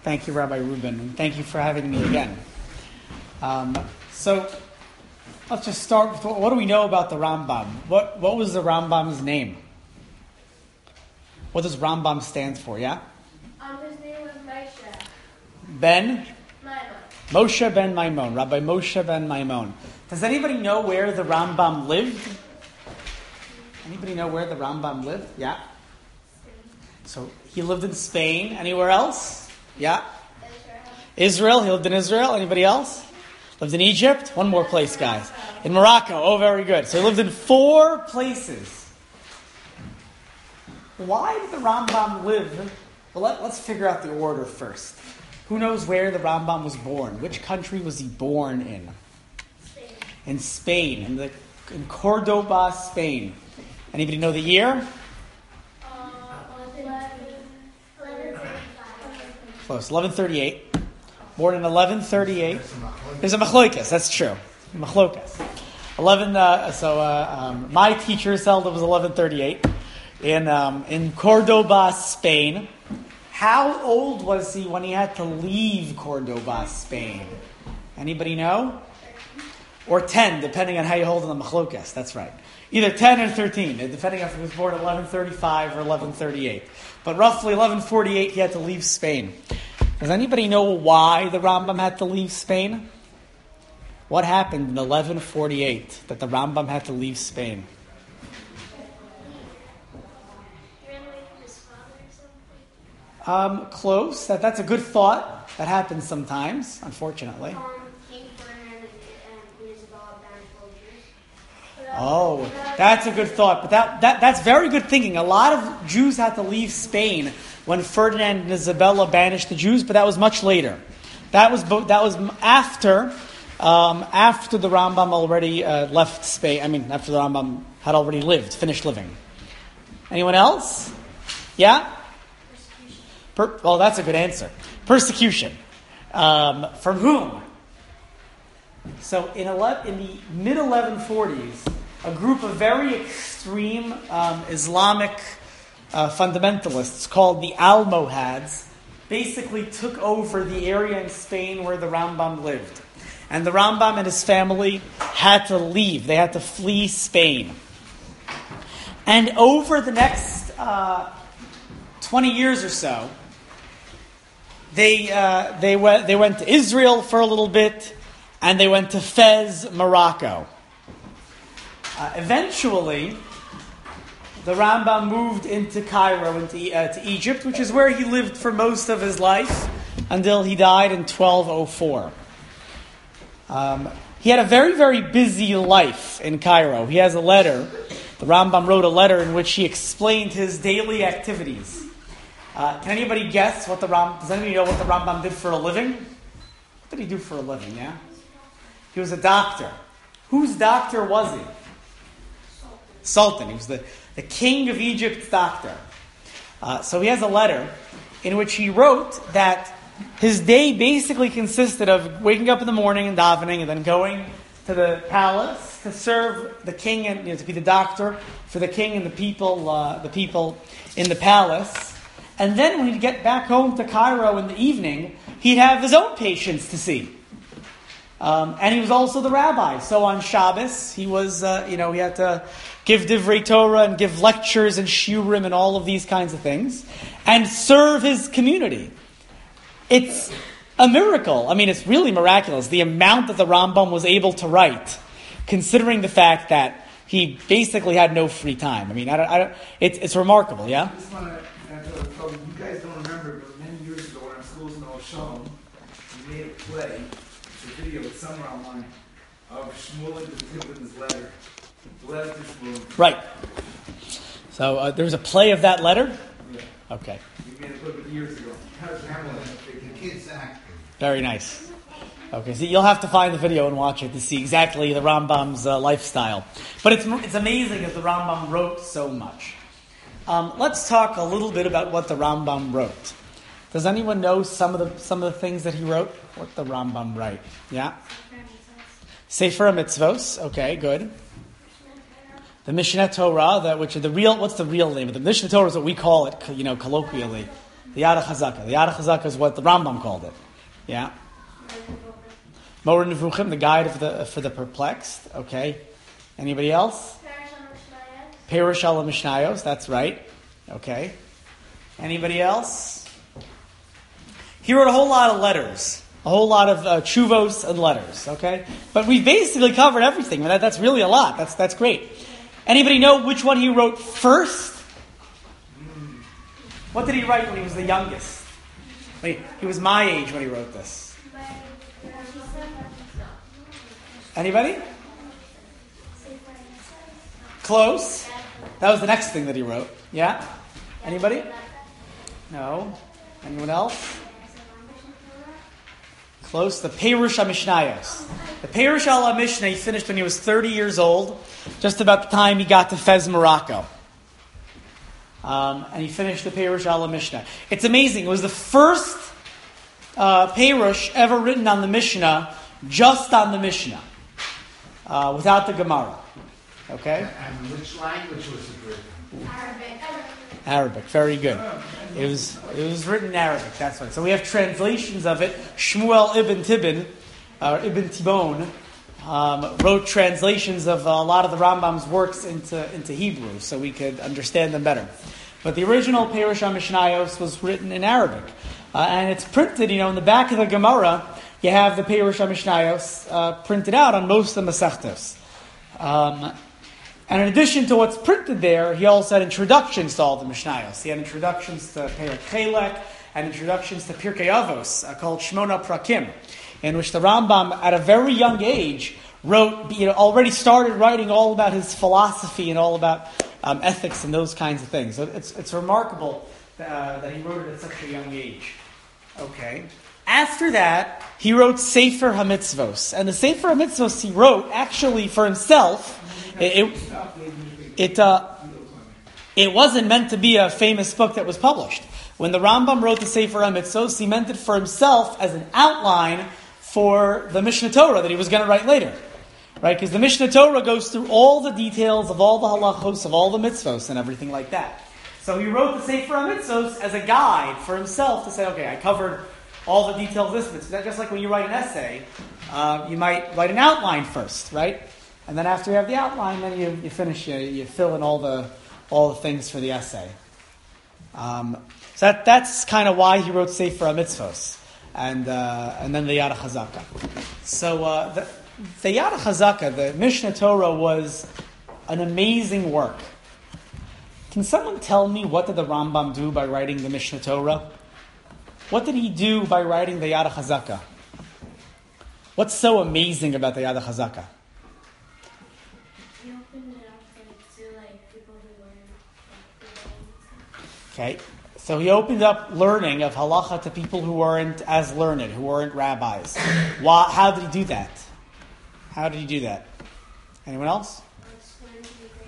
Thank you, Rabbi Rubin, and thank you for having me again. So, let's just start with what do we know about the Rambam? What was the Rambam's name? What does Rambam stand for, yeah? His name was Moshe. Ben? Maimon. Moshe ben Maimon, Rabbi Moshe ben Maimon. Does anybody know where the Rambam lived? Anybody know where the Rambam lived? Yeah? So, he lived in Spain. Anywhere else? Yeah? Israel. He lived in Israel. Anybody else? Lived in Egypt. One more place, guys. In Morocco. Oh, very good. So he lived in 4 places. Why did the Rambam live? Well, let's figure out the order first. Who knows where the Rambam was born? Which country was he born in? Spain. In Spain. In Cordoba, Spain. Anybody know the year? 1135. Close. 1138. Born in 1138. There's a machlokas. That's true. Machlokas. My teacher said it was 1138 in Cordoba, Spain. How old was he when he had to leave Cordoba, Spain? Anybody know? Or 10, depending on how you hold on the machlokas. That's right. Either 10 or 13, depending on if he was born in 1135 or 1138. But roughly 1148, he had to leave Spain. Does anybody know why the Rambam had to leave Spain? What happened in 1148 that the Rambam had to leave Spain? He ran away from his father or something? Close. That's a good thought. That happens sometimes, unfortunately. King Ferdinand and Isabella banished all Jews. Oh, that's a good thought. But that's very good thinking. A lot of Jews had to leave Spain when Ferdinand and Isabella banished the Jews, but that was much later. That was after the Rambam already left Spain. I mean, after the Rambam had already finished living. Anyone else? Yeah? Persecution. Well, that's a good answer. Persecution. From whom? So in the mid-1140s, a group of very extreme Islamic fundamentalists called the Almohads basically took over the area in Spain where the Rambam lived. And the Rambam and his family had to leave. They had to flee Spain. And over the next 20 years or so, they went to Israel for a little bit, and they went to Fez, Morocco. Eventually, the Rambam moved into Cairo, to Egypt, which is where he lived for most of his life until he died in 1204. He had a very, very busy life in Cairo. He has a letter. The Rambam wrote a letter in which he explained his daily activities. Can anybody guess does anybody know what the Rambam did for a living? What did he do for a living, yeah? He was a doctor. Whose doctor was he? Sultan. He was the king of Egypt's doctor. So he has a letter in which he wrote that his day basically consisted of waking up in the morning and davening and then going to the palace to serve the king and to be the doctor for the king and the people in the palace. And then when he'd get back home to Cairo in the evening, he'd have his own patients to see. And he was also the rabbi. So on Shabbos, he was, he had to give Divrei Torah and give lectures and shiurim and all of these kinds of things, and serve his community. It's a miracle. I mean, it's really miraculous, the amount that the Rambam was able to write, considering the fact that he basically had no free time. I mean, it's remarkable, yeah? I just want to you guys don't remember, but many years ago when I was schools in Old Shalom, we made a play, a video, it's somewhere online, of Shmuel and Tibbin's letter. The letter to Shmuel. Right. So there was a play of that letter? Yeah. Okay. We made it a little bit years ago. The kids act. Very nice. Okay, so you'll have to find the video and watch it to see exactly the Rambam's lifestyle. But it's amazing that the Rambam wrote so much. Let's talk a little bit about what the Rambam wrote. Does anyone know some of the things that he wrote? What did the Rambam write? Yeah? Sefer Mitzvos. Okay, good. The Mishneh Torah, what's the real name of the Mishneh Torah is what we call it, colloquially. The Yad HaChazaka. The Yad HaChazaka is what the Rambam called it. Yeah. Moreh Nevuchim, the guide for the perplexed. Okay. Anybody else? Perush al Mishnayos. That's right. Okay. Anybody else? He wrote a whole lot of letters. A whole lot of chuvos and letters. Okay. But we basically covered everything. That's really a lot. That's great. Anybody know which one he wrote first? What did he write when he was the youngest? He was my age when he wrote this. Anybody? Close. That was the next thing that he wrote. Yeah? Anybody? No. Anyone else? Close. The Perush HaMishnayos. The Perush HaMishnah he finished when he was 30 years old, just about the time he got to Fez, Morocco. And he finished the Perush HaMishnah. It's amazing. It was the first Perush ever written on the Mishnah, just on the Mishnah, without the Gemara. Okay? And which language was it written? Arabic. Very good. It was written in Arabic. That's right. So we have translations of it. Shmuel ibn Tibon, wrote translations of a lot of the Rambam's works into Hebrew, so we could understand them better. But the original Perush HaMishnayos was written in Arabic, and it's printed. In the back of the Gemara, you have the Perush HaMishnayos printed out on most of the Masechtos. And in addition to what's printed there, he also had introductions to all the Mishnayos. He had introductions to Perek Chelek and introductions to Pirkei Avos called Shmona Prakim, in which the Rambam, at a very young age, wrote, already started writing all about his philosophy and all about ethics and those kinds of things. So it's remarkable that he wrote it at such a young age. Okay. After that, he wrote Sefer HaMitzvos. And the Sefer HaMitzvos he wrote, actually, for himself, it wasn't meant to be a famous book that was published. When the Rambam wrote the Sefer HaMitzvos, he meant it for himself as an outline for the Mishnah Torah that he was going to write later. Right? Because the Mishnah Torah goes through all the details of all the halachos, of all the mitzvos and everything like that. So he wrote the Sefer HaMitzvos as a guide for himself to say, okay, I covered all the details of this mitzvah. Just like when you write an essay, you might write an outline first, right? And then after you have the outline, then you finish, you fill in all the things for the essay. So that's kind of why he wrote Sefer HaMitzvos, and then the Yad HaChazaka. So the Yad HaChazaka, the Mishnah Torah, was an amazing work. Can someone tell me what did the Rambam do by writing the Mishnah Torah? What did he do by writing the Yad HaChazaka? What's so amazing about the Yad HaChazaka? He opened it up to people who weren't Okay, so he opened up learning of halacha to people who weren't as learned, who weren't rabbis. How did he do that? How did he do that? Anyone else? explain anything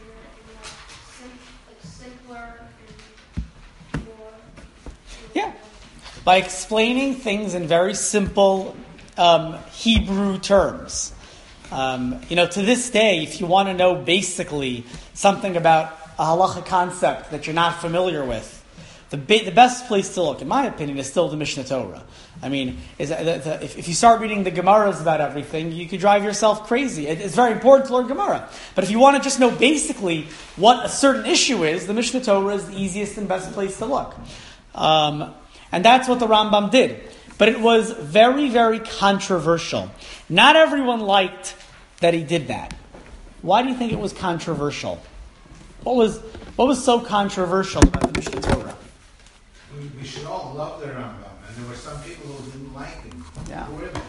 simpler and more. Yeah. By explaining things in very simple Hebrew terms. To this day, if you want to know basically something about a halacha concept that you're not familiar with, the best place to look, in my opinion, is still the Mishnah Torah. I mean, if you start reading the Gemaras about everything, you could drive yourself crazy. It's very important to learn Gemara. But if you want to just know basically what a certain issue is, the Mishnah Torah is the easiest and best place to look. And that's what the Rambam did. But it was very, very controversial. Not everyone liked that he did that. Why do you think it was controversial? What was so controversial about the Mishnah Torah? We should all love the Rambam, and there were some people who didn't like him. Yeah. Who were they?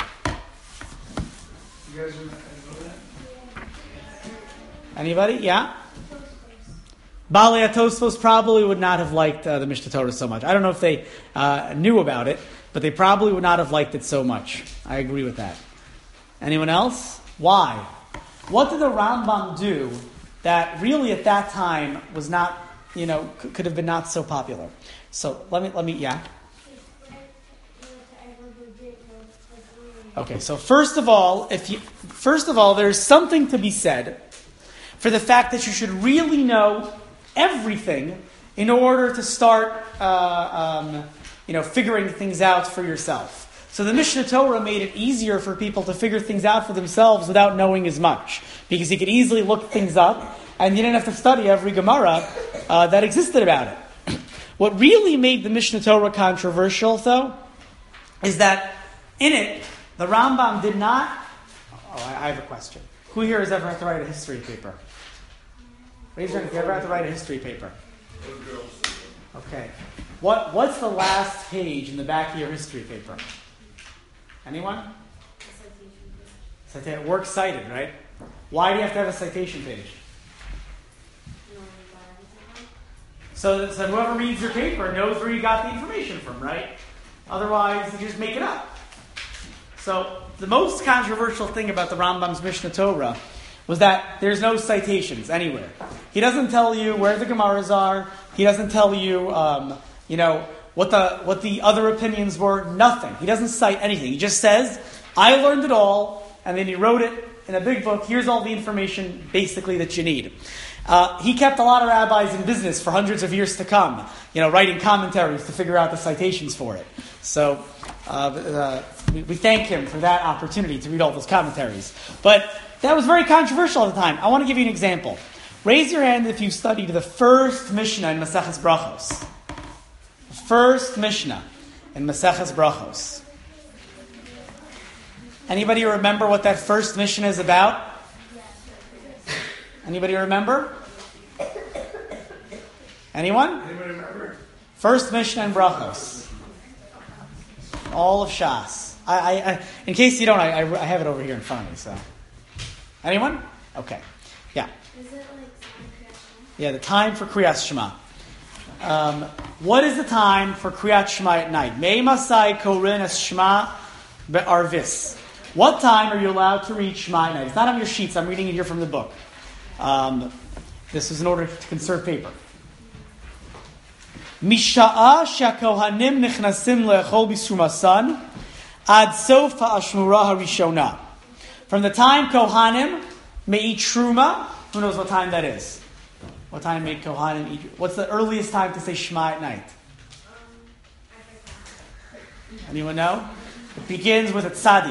You guys know that? Anybody? Yeah? Balei HaTosfos probably would not have liked the Mishnah Torah so much. I don't know if they knew about it, but they probably would not have liked it so much. I agree with that. Anyone else? Why? What did the Rambam do that really at that time was not, could have been not so popular? So let me, yeah. Okay, so first of all, there's something to be said for the fact that you should really know everything in order to start figuring things out for yourself. So the Mishnah Torah made it easier for people to figure things out for themselves without knowing as much. Because you could easily look things up, and you didn't have to study every Gemara that existed about it. What really made the Mishnah Torah controversial, though, is that in it, the Rambam did not... I have a question. Who here has ever had to write a history paper? Raise your hand if you ever had to write a history paper. Okay. What's the last page in the back of your history paper? Anyone? Works cited, right? Why do you have to have a citation page? So whoever reads your paper knows where you got the information from, right? Otherwise, you just make it up. So the most controversial thing about the Rambam's Mishnah Torah was that there's no citations anywhere. He doesn't tell you where the Gemaras are. He doesn't tell you, what the other opinions were. Nothing. He doesn't cite anything. He just says, I learned it all, and then he wrote it in a big book. Here's all the information, basically, that you need. He kept a lot of rabbis in business for hundreds of years to come, writing commentaries to figure out the citations for it. So we thank him for that opportunity to read all those commentaries. But that was very controversial at the time. I want to give you an example. Raise your hand if you studied the first Mishnah in Maseches Brachos. The first Mishnah in Maseches Brachos. Anybody remember what that first Mishnah is about? Anybody remember? Anyone? Anybody remember? First Mishnah in Brachos. All of Shas. I in case you don't, I have it over here in front of me. So, anyone? Okay. Yeah. Is it like Kriyat Shema? Yeah, the time for Kriyat Shema. What is the time for Kriyat Shema at night? Mei Masai Korin Es Shema Be'arvis. What time are you allowed to read Shema at night? It's not on your sheets. I'm reading it here from the book. This is in order to conserve paper. Misha'a she'kohanim nichnasim le'echol b'sumasan ad sof ha'ashmura harishona. From the time Kohanim may eat Truma, who knows what time that is? What time may Kohanim eat? What's the earliest time to say Shema at night? Anyone know? It begins with a tzadi.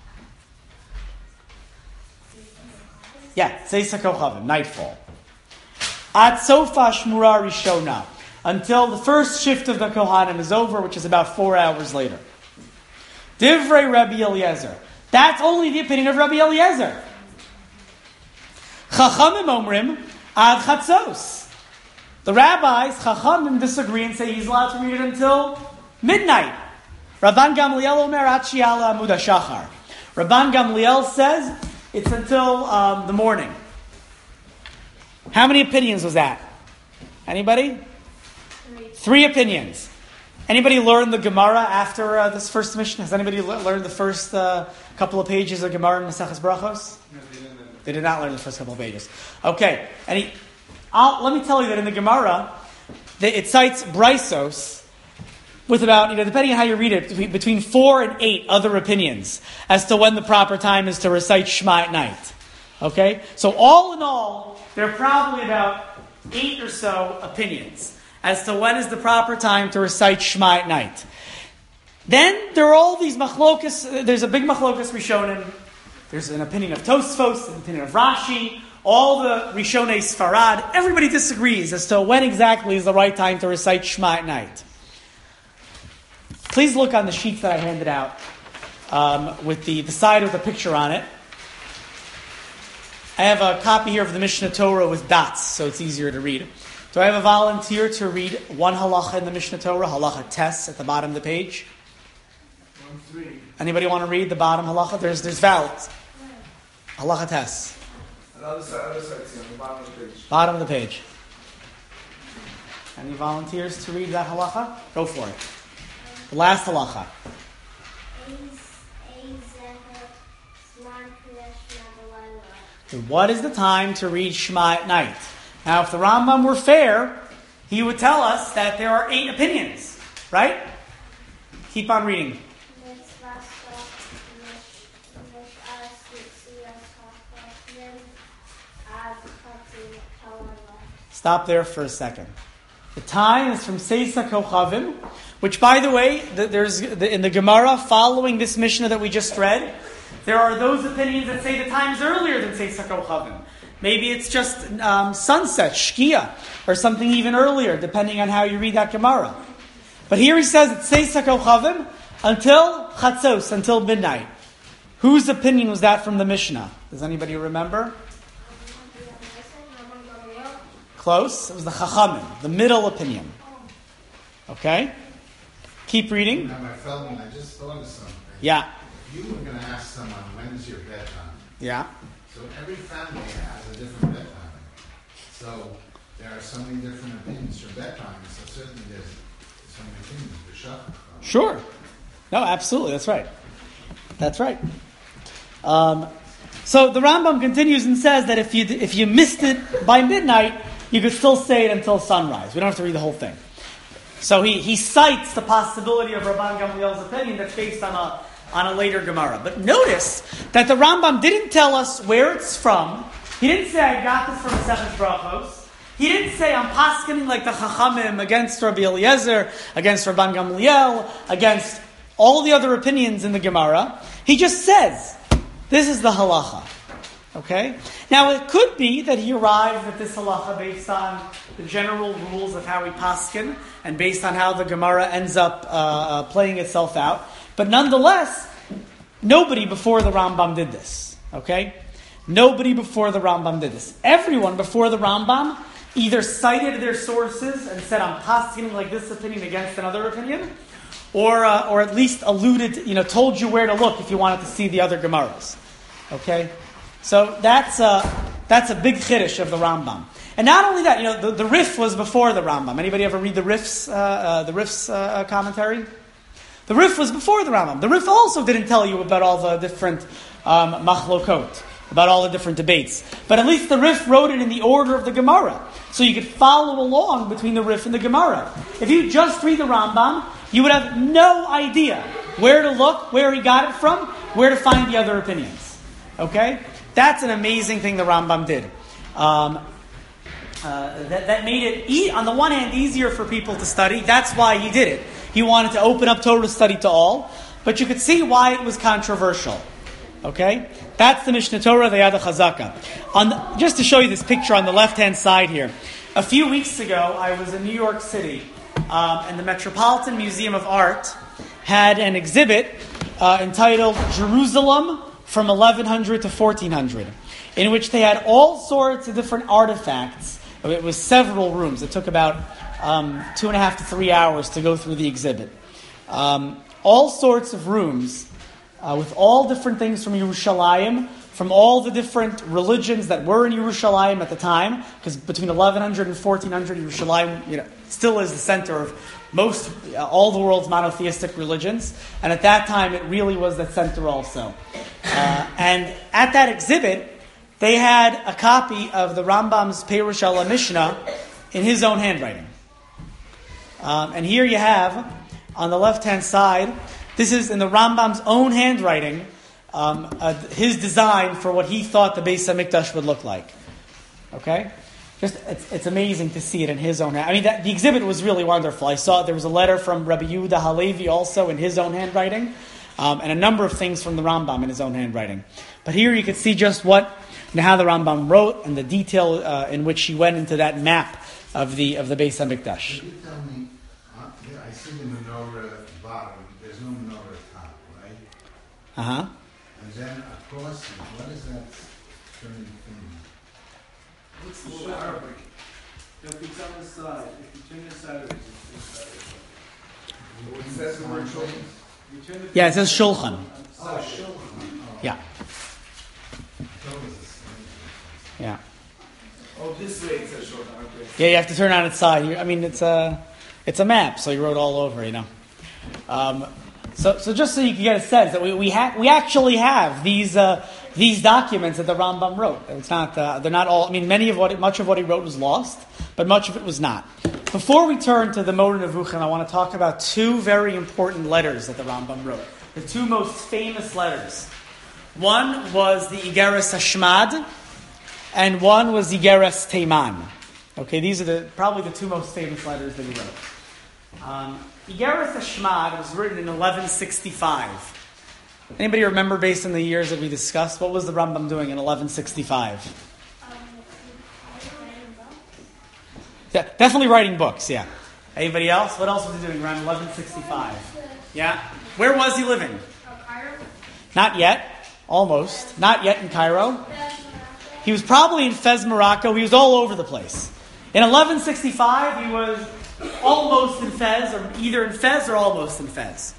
Yeah, Seisa Kochavim, nightfall. Ad sofa shmura rishona, until the first shift of the Kohanim is over, which is about 4 hours later. Divrei Rabbi Eliezer. That's only the opinion of Rabbi Eliezer. Chachamim omrim ad chatzos. The rabbis, Chachamim, disagree and say he's allowed to read it until midnight. Rabban Gamliel omer ad shi'ala amud hashachar. Rabban Gamliel says it's until the morning. How many opinions was that? Anybody? 3 opinions. Anybody learn the Gemara after this first Mishnah? Has anybody learned the first couple of pages of Gemara in Maseches Brachos? No, they didn't. They did not learn the first couple of pages. Okay. Let me tell you that in the Gemara, it cites Brysos with about, depending on how you read it, between 4 and 8 other opinions as to when the proper time is to recite Shema at night. Okay? So all in all, there are probably about 8 or so opinions as to when is the proper time to recite Shema at night. Then there are all these machlokas. There's a big machlokas Rishonim. There's an opinion of Tosfos, an opinion of Rashi. All the Rishonei Sfarad. Everybody disagrees as to when exactly is the right time to recite Shema at night. Please look on the sheets that I handed out with the side with a picture on it. I have a copy here of the Mishnah Torah with dots, so it's easier to read. Do I have a volunteer to read one halacha in the Mishnah Torah, halacha tes at the bottom of the page? 1-3. Anybody want to read the bottom halacha? There's vowels. Halacha tes. Other side, see, on the bottom of the page. Bottom of the page. Any volunteers to read that halacha? Go for it. The last halacha. What is the time to read Shema at night? Now, if the Rambam were fair, he would tell us that there are 8 opinions, right? Keep on reading. Stop there for a second. The time is from Seisa Kochavim, which, by the way, in the Gemara following this Mishnah that we just read, there are those opinions that say the time is earlier than Seisa Kochavim. Maybe it's just sunset, Shkia, or something even earlier, depending on how you read that Gemara. But here he says it's Seisa Kochavim until Chatzos, until midnight. Whose opinion was that from the Mishnah? Does anybody remember? Close. It was the Chachamim, the middle opinion. Okay? Keep reading. Now, my Feldman, I just thought of something. Yeah. You were going to ask someone, when's your bedtime? Yeah. So every family has a different bedtime. So there are so many different opinions for bedtime. So certainly there's so many opinions for Shabbat. Sure. No, absolutely. That's right. That's right. So the Rambam continues and says that if you missed it by midnight, you could still say it until sunrise. We don't have to read the whole thing. So he cites the possibility of Rabban Gamliel's opinion that's based on a later Gemara. But notice that the Rambam didn't tell us where it's from. He didn't say, I got this from Masechet Brachos. He didn't say, I'm paskening like the Chachamim against Rabbi Eliezer, against Rabban Gamliel, against all the other opinions in the Gemara. He just says, this is the halacha. Okay? Now, it could be that he arrived at this halacha based on the general rules of how we paskin and based on how the Gemara ends up playing itself out. But nonetheless, nobody before the Rambam did this. Okay? Nobody before the Rambam did this. Everyone before the Rambam either cited their sources and said, I'm paskin like this opinion against another opinion, or at least alluded, told you where to look if you wanted to see the other Gemaras. Okay? So that's a big chiddush of the Rambam. And not only that, the Rif was before the Rambam. Anybody ever read the Rif's commentary? The Rif was before the Rambam. The Rif also didn't tell you about all the different machlokot, about all the different debates. But at least the Rif wrote it in the order of the Gemara. So you could follow along between the Rif and the Gemara. If you just read the Rambam, you would have no idea where to look, where he got it from, where to find the other opinions. Okay? That's an amazing thing the Rambam did. That made it, on the one hand, easier for people to study. That's why he did it. He wanted to open up Torah study to all. But you could see why it was controversial. Okay? That's the Mishneh Torah, the Yad HaChazaka. Just to show you this picture on the left-hand side here. A few weeks ago, I was in New York City, and the Metropolitan Museum of Art had an exhibit entitled Jerusalem from 1100 to 1400, in which they had all sorts of different artifacts. It was several rooms. It took about 2.5 to 3 hours to go through the exhibit. All sorts of rooms with all different things from Yerushalayim, from all the different religions that were in Yerushalayim at the time, because between 1100 and 1400, Yerushalayim still is the center of all the world's monotheistic religions, and at that time it really was the center also. And at that exhibit, they had a copy of the Rambam's Perush al Mishnah in his own handwriting. And here you have, on the left-hand side, this is in the Rambam's own handwriting, his design for what he thought the Beis HaMikdash would look like. Okay? It's amazing to see it in his own hand. I mean, the exhibit was really wonderful. I saw there was a letter from Rabbi Yehuda Halevi also in his own handwriting, and a number of things from the Rambam in his own handwriting. But here you can see just how the Rambam wrote and the detail in which he went into that map of the Beis HaMikdash. Could you tell me, I see the menorah at the bottom, there's no menorah at the top, right? Uh-huh. And then across it, what is that turning thing? What's the word Arabic? If it's on the side, if you turn it sideways, it's sideways. It says the word shulchan. Yeah, it says shulchan. Oh, shulchan. Oh. Yeah. That was the same. Yeah. Oh, this way it says shulchan. Okay. Yeah, you have to turn on its side. I mean, it's a map, so you wrote all over, So just so you can get a sense that we actually have these documents that the Rambam wrote. It's not they're not all. I mean, much of what he wrote was lost, but much of it was not. Before we turn to the Moreh Nevuchim, I want to talk about two very important letters that the Rambam wrote. The two most famous letters. One was the Igeres Hashmad, and one was Igeres Teiman. Okay, these are probably the two most famous letters that he wrote. Igeres Hashmad was written in 1165. Anybody remember, based on the years that we discussed, what was the Rambam doing in 1165? Yeah, definitely writing books, yeah. Anybody else? What else was he doing around 1165? Yeah? Where was he living? Cairo. Not yet. Almost. Not yet in Cairo. He was probably in Fez, Morocco. He was all over the place. In 1165, he was almost in Fez, or either in Fez or almost in Fez.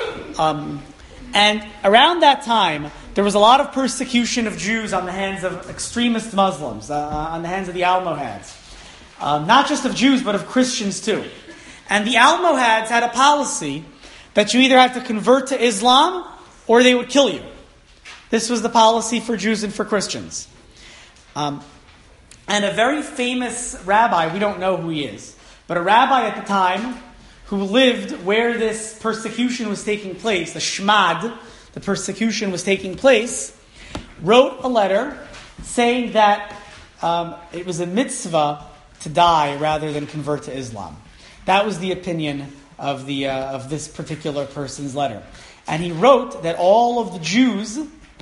And around that time, there was a lot of persecution of Jews on the hands of extremist Muslims, on the hands of the Almohads. Not just of Jews, but of Christians too. And the Almohads had a policy that you either had to convert to Islam or they would kill you. This was the policy for Jews and for Christians. And a very famous rabbi, we don't know who he is, but a rabbi at the time who lived where this persecution was taking place, the Shmad, the persecution was taking place, wrote a letter saying that it was a mitzvah to die rather than convert to Islam. That was the opinion of this particular person's letter. And he wrote that all of the Jews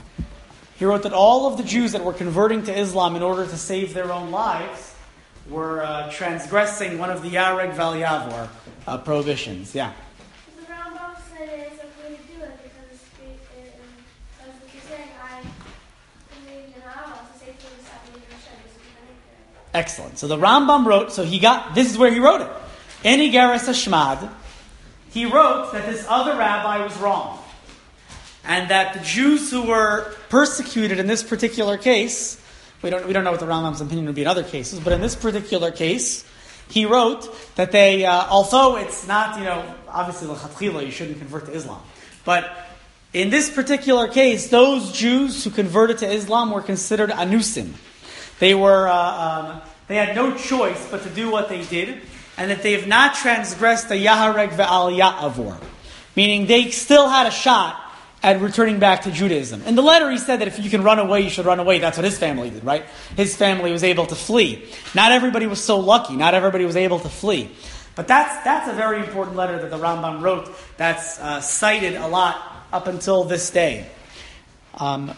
that were converting to Islam in order to save their own lives were transgressing one of the Yareg Val Yavor prohibitions. Yeah. The Rambam said it's okay to do it because he's saying I believe in Allah to save things that we understand. Excellent. So the Rambam wrote, this is where he wrote it. In Igeres Hashmad, he wrote that this other rabbi was wrong. And that the Jews who were persecuted in this particular case, we don't know what the Rambam's opinion would be in other cases, but in this particular case, he wrote that they, although it's not, obviously l'chatchila, you shouldn't convert to Islam. But in this particular case, those Jews who converted to Islam were considered anusim. They had no choice but to do what they did, and that they have not transgressed the Yahareg ve'al Ya'avor. Meaning they still had a shot at returning back to Judaism. In the letter he said that if you can run away, you should run away. That's what his family did, right? His family was able to flee. Not everybody was so lucky. Not everybody was able to flee. But that's a very important letter that the Rambam wrote that's cited a lot up until this day. And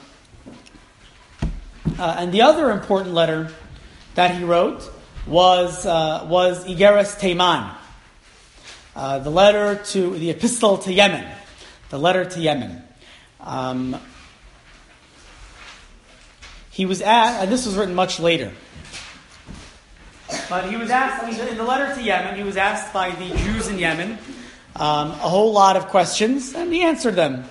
the other important letter that he wrote was Igeres Teiman. The epistle to Yemen. The letter to Yemen. He was asked, and this was written much later, but he was asked, in the letter to Yemen, he was asked by the Jews in Yemen a whole lot of questions, and he answered them.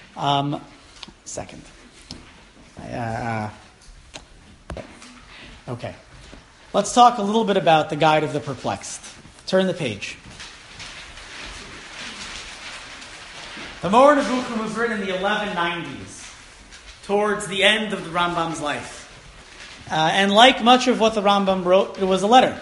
Okay. Let's talk a little bit about the Guide of the Perplexed. Turn the page. The Moreh Nevuchim was written in the 1190s, towards the end of the Rambam's life. And like much of what the Rambam wrote, it was a letter.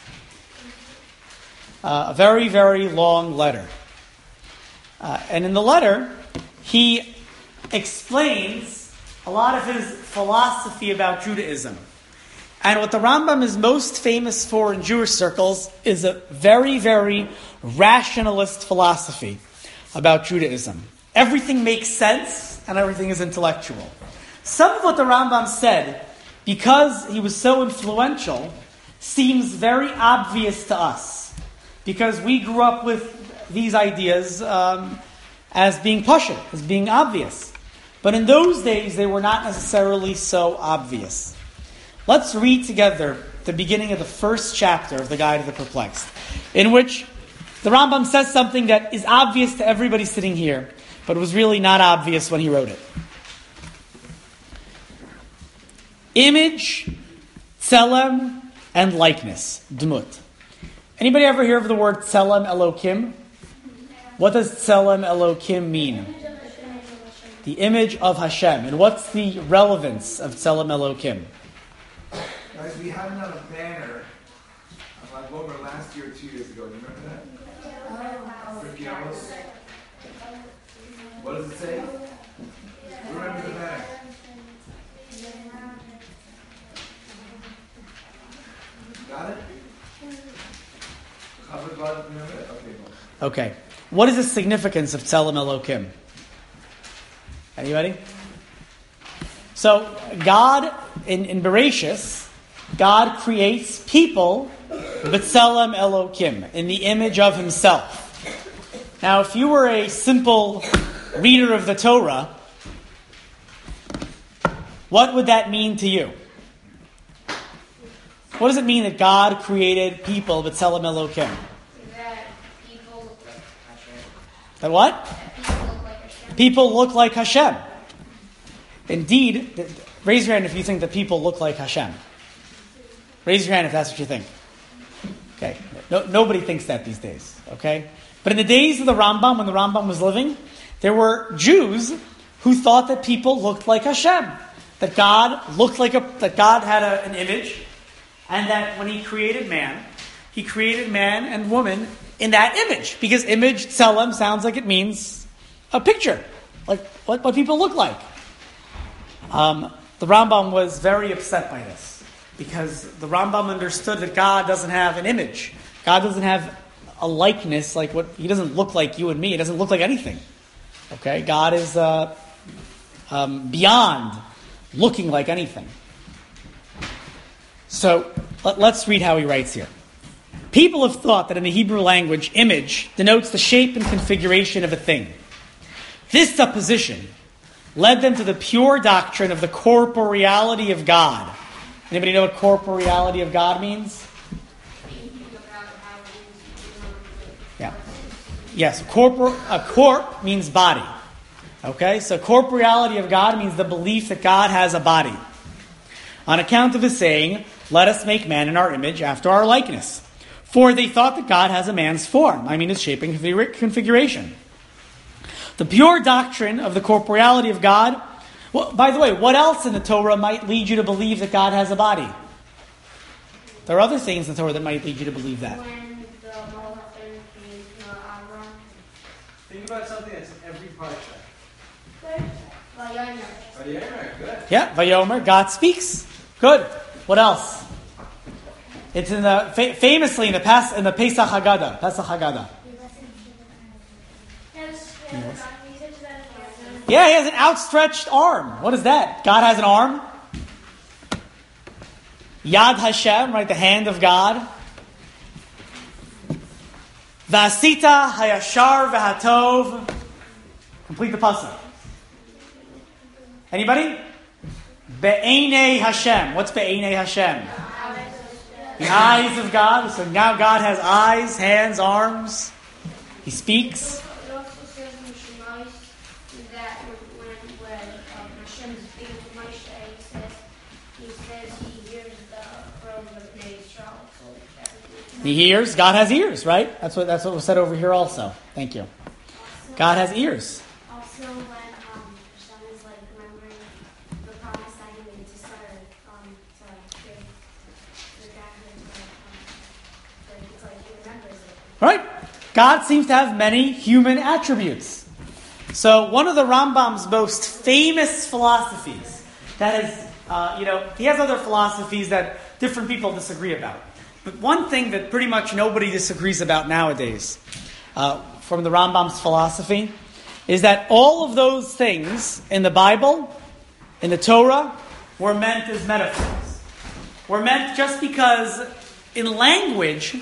A very, very long letter. And in the letter, he explains a lot of his philosophy about Judaism. And what the Rambam is most famous for in Jewish circles is a very, very rationalist philosophy about Judaism. Everything makes sense and everything is intellectual. Some of what the Rambam said, because he was so influential, seems very obvious to us. Because we grew up with these ideas as being pashut, as being obvious. But in those days, they were not necessarily so obvious. Let's read together the beginning of the first chapter of the Guide of the Perplexed, in which the Rambam says something that is obvious to everybody sitting here, but was really not obvious when he wrote it. Image, tselem, and likeness, dmut. Anybody ever hear of the word tselem Elokim? What does tselem Elokim mean? The image of Hashem. And what's the relevance of tselem Elokim? Guys, we had it on a banner on October last year or 2 years ago. Do you remember that? For Kialos? What does it say? Who remembers the banner? Got it? Okay. What is the significance of Tzelem Elokim? Anybody? So, God, in Bereshis, God creates people, B'Tzelem Elokim, in the image of Himself. Now, if you were a simple reader of the Torah, what would that mean to you? What does it mean that God created people, B'Tzelem Elokim? That people look like Hashem. That what? That people look like Hashem. People look like Hashem. Indeed, raise your hand if you think that people look like Hashem. Raise your hand if that's what you think. Okay. Nobody thinks that these days. Okay. But in the days of the Rambam, when the Rambam was living, there were Jews who thought that people looked like Hashem, that God looked like that God had an image, and that when He created man and woman in that image, because image tzelem sounds like it means a picture, like what people look like. The Rambam was very upset by this, because the Rambam understood that God doesn't have an image. God doesn't have a likeness, He doesn't look like you and me. He doesn't look like anything. Okay? God is beyond looking like anything. So, let's read how he writes here. People have thought that in the Hebrew language, image denotes the shape and configuration of a thing. This supposition led them to the pure doctrine of the corporeality of God. Anybody know what corporeality of God means? Yeah. Yes, corp means body. Okay, so corporeality of God means the belief that God has a body. On account of His saying, "Let us make man in our image, after our likeness." For they thought that God has a man's form. His shape and configuration. The pure doctrine of the corporeality of God. Well, by the way, what else in the Torah might lead you to believe that God has a body? There are other things in the Torah that might lead you to believe that. When the Malach came to Avram. Think about something that's in every parsha. Vayomer. Oh, yeah, good. Yeah, Vayomer, God speaks. Good. What else? It's in the famously in the Pesach Haggadah. Pesach Haggadah. Yeah, He has an outstretched arm. What is that? God has an arm. Yad Hashem, right? The hand of God. Vasita hayashar v'hatov. Complete the pasuk. Anybody? Be'enei Hashem. What's Be'enei Hashem? The eyes of God. So now God has eyes, hands, arms. He speaks. It also says in Shemais that when Hashem is speaking to Moshe, he says he hears the from the Bnei Yisrael. So He hears. God has ears, right? That's what was said over here also. Thank you. God has ears. Also, when Hashem is remembering the promise that He made to Sarah to give the dad, it's He remembers it. Right? God seems to have many human attributes. So one of the Rambam's most famous philosophies, that is, he has other philosophies that different people disagree about. But one thing that pretty much nobody disagrees about nowadays, from the Rambam's philosophy, is that all of those things in the Bible, in the Torah, were meant as metaphors. Were meant just because in language,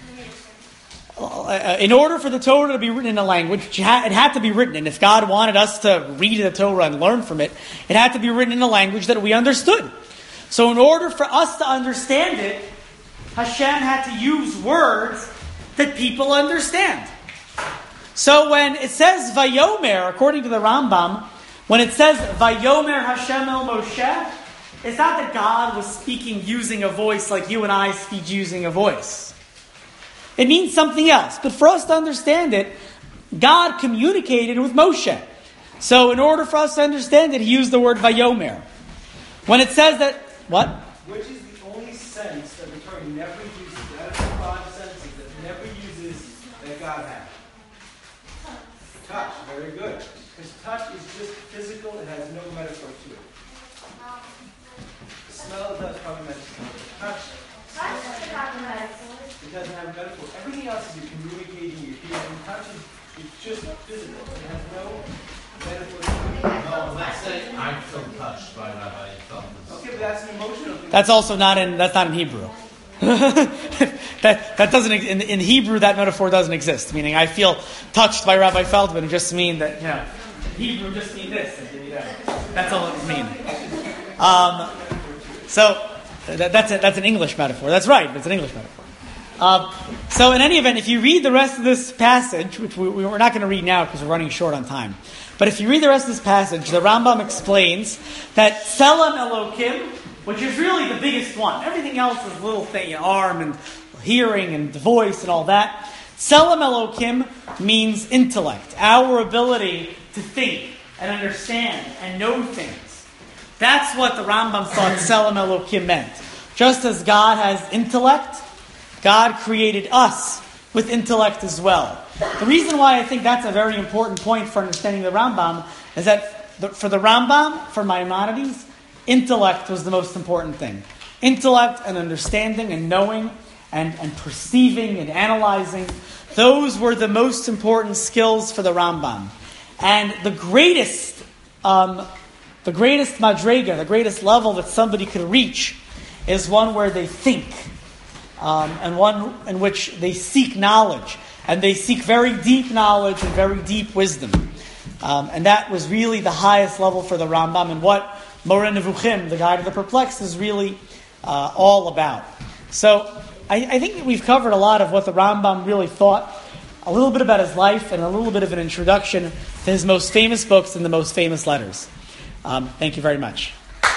in order for the Torah to be written in a language, it had to be written. And if God wanted us to read the Torah and learn from it, it had to be written in a language that we understood. So in order for us to understand it, Hashem had to use words that people understand. So when it says Vayomer, according to the Rambam, when it says Vayomer Hashem el Moshe, it's not that God was speaking using a voice like you and I speak using a voice. It means something else. But for us to understand it, God communicated with Moshe. So in order for us to understand it, He used the word Vayomer. When it says that, what? Which is the only sense that the Torah never uses, out of the 5 senses, that never uses that God has. Touch, very good. Because touch is just physical, it has no metaphor to it. Smell, that's probably metaphor. Touch. Touch is the God metaphor. It doesn't have a metaphor. Everything else is you're communicating, you're hearing. Touching, it's just physical. It has no metaphor. No, let's say I feel touched by Rabbi Feldman. Okay, but that's an emotional thing. That's also not in Hebrew. that doesn't in Hebrew that metaphor doesn't exist. Meaning I feel touched by Rabbi Feldman. It just means that Hebrew just means this. That's all it means. So that's an English metaphor. That's right. It's an English metaphor. So in any event, if you read the rest of this passage, which we're not going to read now because we're running short on time, but if you read the rest of this passage, the Rambam explains that Tselem Elokim, which is really the biggest one. Everything else is little thing, arm and hearing and voice and all that. Tselem Elokim means intellect, our ability to think and understand and know things. That's what the Rambam thought Tselem Elokim meant. Just as God has intellect, God created us with intellect as well. The reason why I think that's a very important point for understanding the Rambam is that for the Rambam, for Maimonides, intellect was the most important thing. Intellect and understanding and knowing and perceiving and analyzing, those were the most important skills for the Rambam. And the greatest madrega, the greatest level that somebody could reach is one where they think, and one in which they seek knowledge, and they seek very deep knowledge and very deep wisdom. And that was really the highest level for the Rambam, and what Moreh Nevuchim, the Guide of the Perplexed, is really all about. So I think that we've covered a lot of what the Rambam really thought, a little bit about his life, and a little bit of an introduction to his most famous books and the most famous letters. Thank you very much.